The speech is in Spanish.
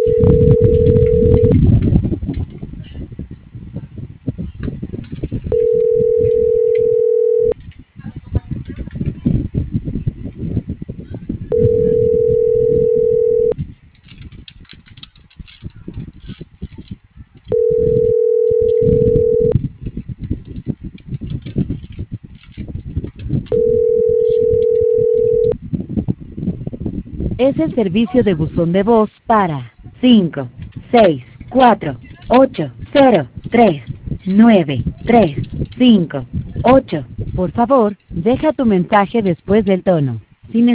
Es el servicio de buzón de voz para 5, 6, 4, 8, 0, 3, 9, 3, 5, 8. Por favor, deja tu mensaje después del tono.